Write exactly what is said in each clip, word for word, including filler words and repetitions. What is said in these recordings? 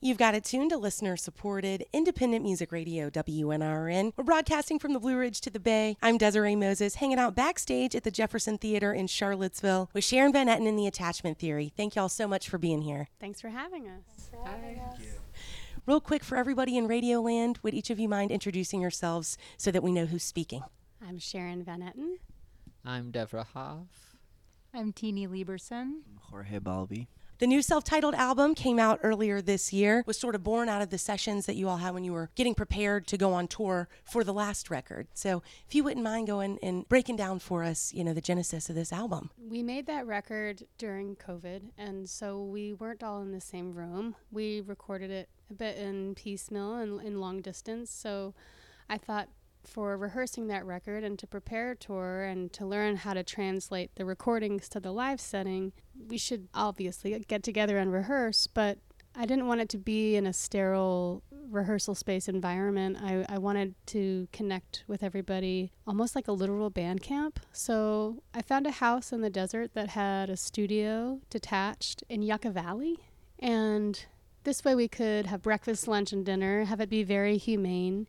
You've got it tuned to listener-supported independent music radio W N R N. We're broadcasting from the Blue Ridge to the Bay. I'm Desiree Moses, hanging out backstage at the Jefferson Theater in Charlottesville with Sharon Van Etten and the Attachment Theory. Thank y'all so much for being here. Thanks for having us. Thanks for having us. Thank you. Real quick, for everybody in Radioland, would each of you mind introducing yourselves so that we know who's speaking? I'm Sharon Van Etten. I'm Deborah Hoff. I'm Teeny Lieberson. I'm Jorge Balbi. The new self-titled album came out earlier this year, was sort of born out of the sessions that you all had when you were getting prepared to go on tour for the last record. So if you wouldn't mind going and breaking down for us, you know, the genesis of this album. We made that record during COVID, and so we weren't all in the same room. We recorded it a bit in piecemeal and in long distance, so I thought for rehearsing that record and to prepare a tour and to learn how to translate the recordings to the live setting, we should obviously get together and rehearse, but I didn't want it to be in a sterile rehearsal space environment. I, I wanted to connect with everybody almost like a literal band camp. So I found a house in the desert that had a studio detached in Yucca Valley, and this way we could have breakfast, lunch, and dinner, have it be very humane,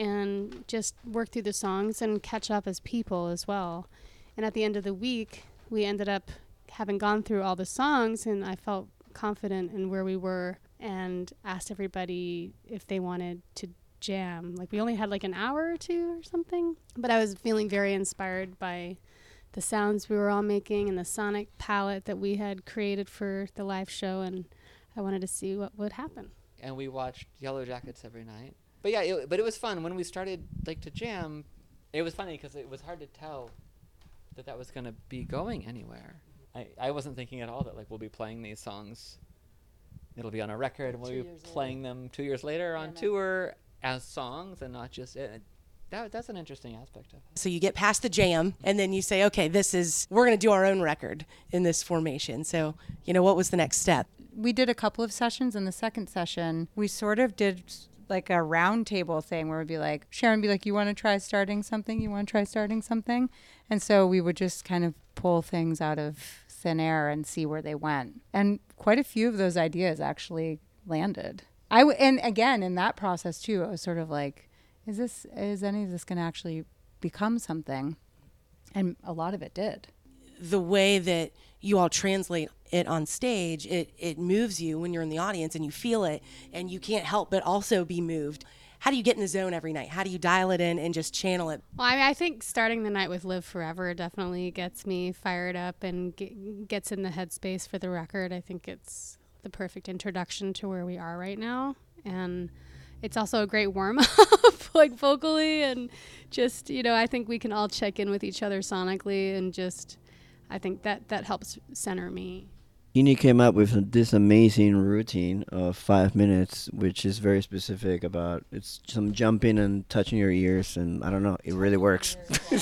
and just work through the songs and catch up as people as well. And at the end of the week, we ended up having gone through all the songs, and I felt confident in where we were and asked everybody if they wanted to jam. Like, we only had like an hour or two or something, but I was feeling very inspired by the sounds we were all making and the sonic palette that we had created for the live show, and I wanted to see what would happen. And we watched Yellow Jackets every night. But yeah, it, but it was fun when we started like to jam. It was funny because it was hard to tell that that was going to be going anywhere. I, I wasn't thinking at all that like we'll be playing these songs. It'll be on a record and we'll be playing later. them two years later yeah, on no. tour as songs and not just it. That that's an interesting aspect of it. So you get past the jam and then you say, okay, this is we're going to do our own record in this formation. So, you know, what was the next step? We did a couple of sessions. In the second session, we sort of did like a round table thing where we'd be like, Sharon would be like, you want to try starting something? You want to try starting something? And so we would just kind of pull things out of thin air and see where they went. And quite a few of those ideas actually landed. I w- and again, in that process too, I was sort of like, is this, is any of this going to actually become something? And a lot of it did. The way that you all translate it on stage, it, it moves you when you're in the audience and you feel it and you can't help but also be moved. How do you get in the zone every night? How do you dial it in and just channel it? Well, I mean, I think starting the night with Live Forever definitely gets me fired up and get, gets in the headspace for the record. I think it's the perfect introduction to where we are right now. And it's also a great warm-up, like vocally, and just, you know, I think we can all check in with each other sonically, and just, I think that, that helps center me. Teeny came up with this amazing routine of five minutes, which is very specific about, it's some jumping and touching your ears, and I don't know, it really works.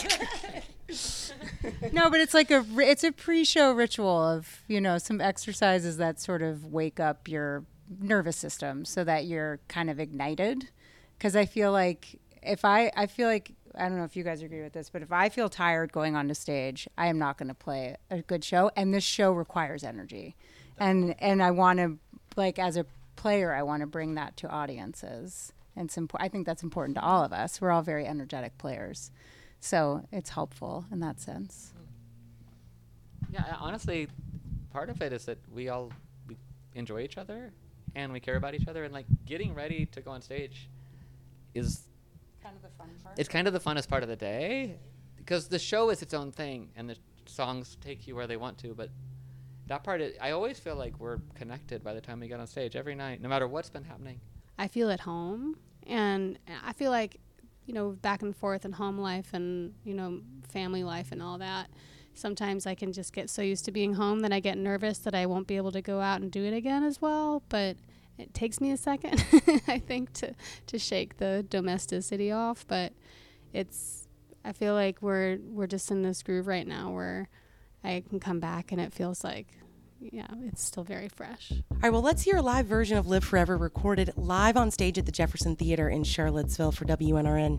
No, but it's like a, it's a pre-show ritual of, you know, some exercises that sort of wake up your nervous system so that you're kind of ignited. Because I feel like if I, I feel like, I don't know if you guys agree with this, but if I feel tired going on to stage, I am not going to play a good show. And this show requires energy. And and I want to, like, as a player, I want to bring that to audiences. And it's impo- I think that's important to all of us. We're all very energetic players. So it's helpful in that sense. Yeah, honestly, part of it is that we all we enjoy each other and we care about each other. And, like, getting ready to go on stage is kind of the fun part. It's kind of the funnest part of the day because the show is its own thing and the songs take you where they want to. But that part, is, I always feel like we're connected by the time we get on stage every night, no matter what's been happening. I feel at home, and I feel like, you know, back and forth in home life and, you know, family life and all that. Sometimes I can just get so used to being home that I get nervous that I won't be able to go out and do it again as well. But it takes me a second, I think, to, to shake the domesticity off. But it's, I feel like we're we're just in this groove right now where I can come back and it feels like, yeah, it's still very fresh. All right, well, let's hear a live version of Live Forever recorded live on stage at the Jefferson Theater in Charlottesville for W N R N.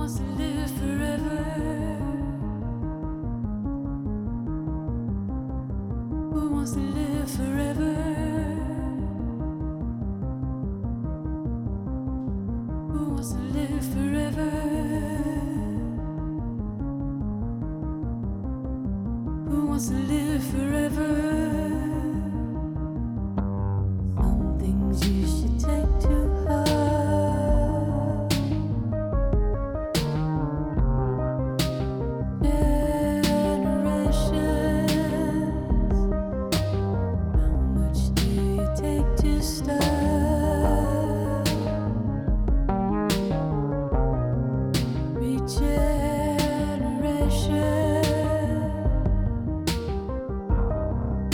wants to live forever? Who wants to live forever? Who wants to live forever? Who wants to live forever? Some things you should take to heart. Generations, how much do you take to start? Regeneration.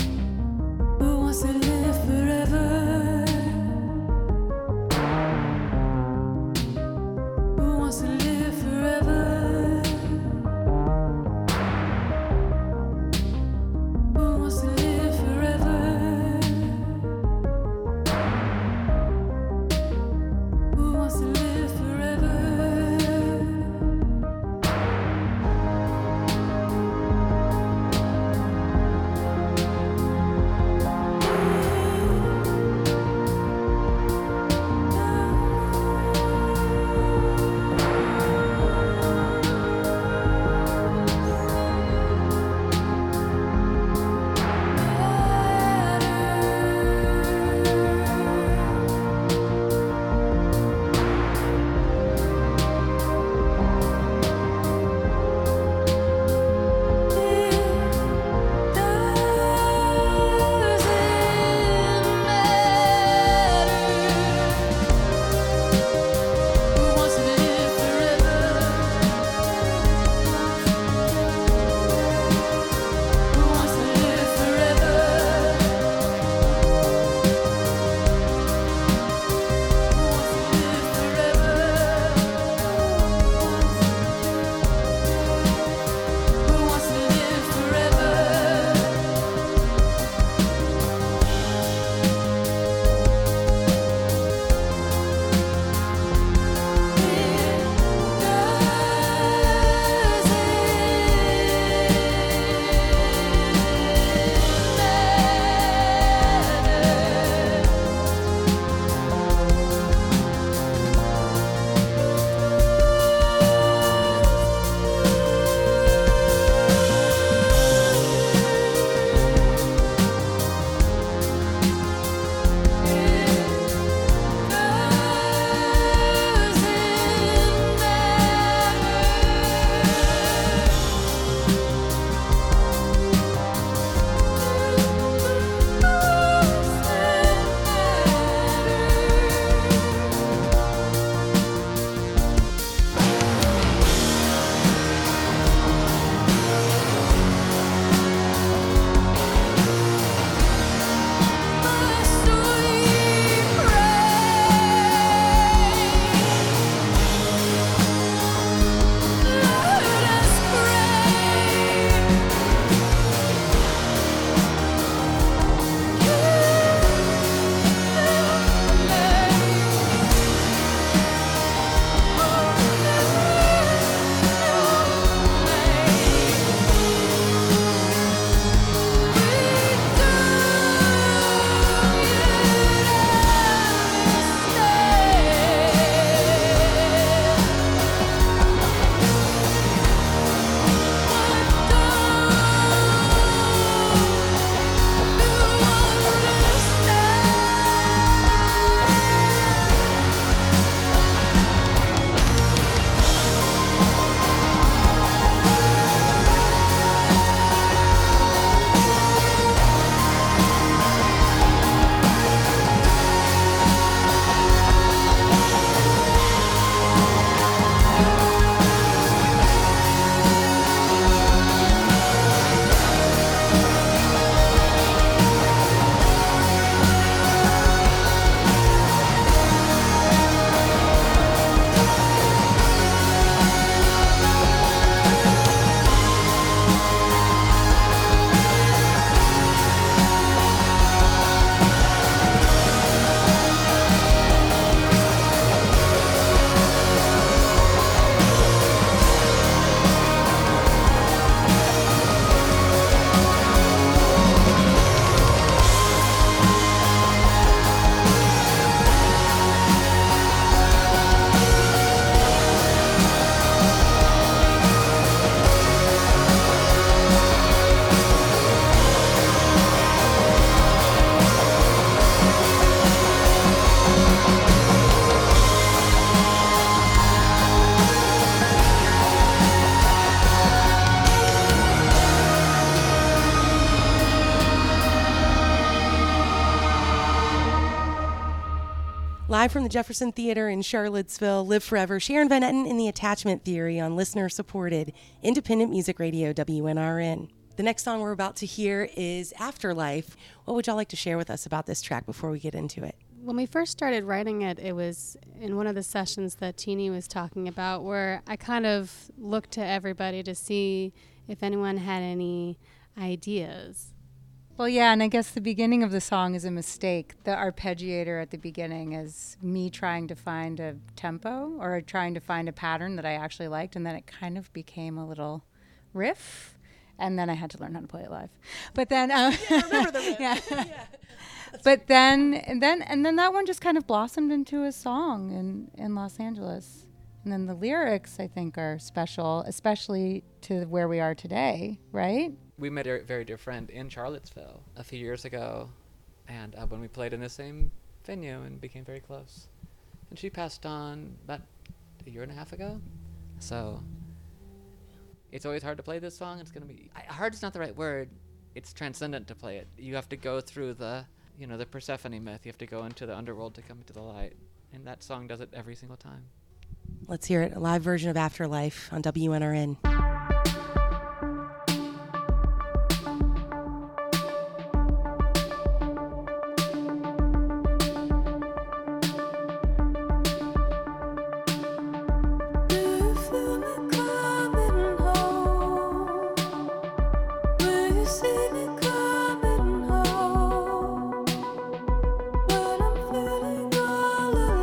Live from the Jefferson Theater in Charlottesville, Live Forever, Sharon Van Etten in The Attachment Theory on listener-supported independent music radio W N R N. The next song we're about to hear is Afterlife. What would y'all like to share with us about this track before we get into it? When we first started writing it, it was in one of the sessions that Teeny was talking about, where I kind of looked to everybody to see if anyone had any ideas. Well, yeah, and I guess the beginning of the song is a mistake. The arpeggiator at the beginning is me trying to find a tempo or trying to find a pattern that I actually liked, and then it kind of became a little riff, and then I had to learn how to play it live. But then, um, Yeah, remember the riff. yeah. Yeah. But then, and then, and then that one just kind of blossomed into a song in in Los Angeles. And then the lyrics, I think, are special, especially to where we are today, right? We met a very dear friend in Charlottesville a few years ago, and uh, when we played in the same venue and became very close. And she passed on about a year and a half ago. So it's always hard to play this song. It's going to be... I, hard is not the right word. It's transcendent to play it. You have to go through the, you know, the Persephone myth. You have to go into the underworld to come into the light. And that song does it every single time. Let's hear it, a live version of Afterlife on W N R N.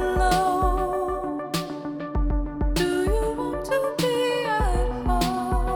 Do you want to be at home?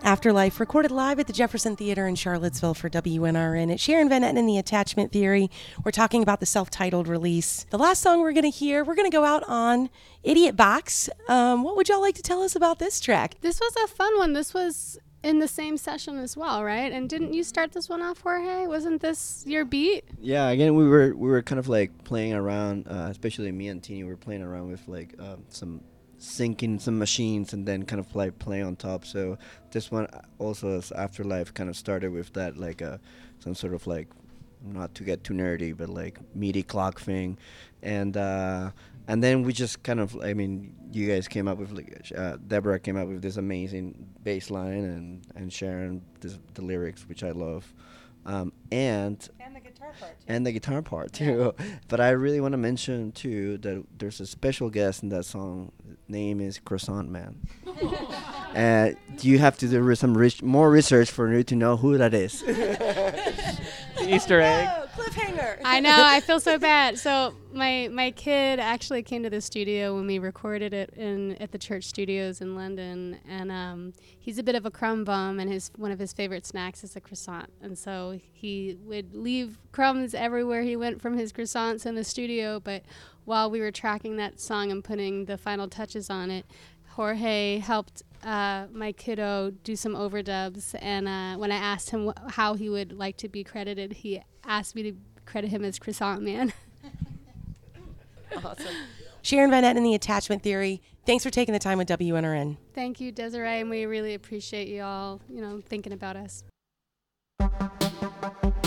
Afterlife, recorded live at the Jefferson Theater in Charlottesville for W N R N. It's Sharon Van Etten in the Attachment Theory. We're talking about the self-titled release. The last song we're going to hear, we're going to go out on Idiot Box. Um, what would y'all like to tell us about this track? This was a fun one. This was in the same session as well, right? And didn't you start this one off, Jorge? Wasn't this your beat? Yeah, again, we were we were kind of like playing around, uh, especially me and Tini were playing around with like um, some syncing some machines and then kind of like play on top. So this one also as Afterlife kind of started with that like uh, some sort of like, not to get too nerdy, but like MIDI clock thing, and uh, and then we just kind of, I mean, you guys came up with like uh, Deborah came up with this amazing bass line, and and Sharon this, the lyrics, which I love. Um, and And the guitar part, too. and the guitar part too. But I really want to mention too that there's a special guest in that song. Name is Croissant Man. uh, you have to do some rich, more research for you to know who that is. The Easter egg. Oh, cliffhanger. I know, I feel so bad. So my my kid actually came to the studio when we recorded it in at the Church Studios in London, and um, he's a bit of a crumb bum, and his one of his favorite snacks is a croissant, and so he would leave crumbs everywhere he went from his croissants in the studio. But while we were tracking that song and putting the final touches on it, Jorge helped uh, my kiddo do some overdubs, and uh, when I asked him wh- how he would like to be credited, he asked me to credit him as Croissant Man. Awesome. Sharon Van Etten in the Attachment Theory. Thanks for taking the time with W N R N. Thank you, Desiree, and we really appreciate you all, you know, thinking about us.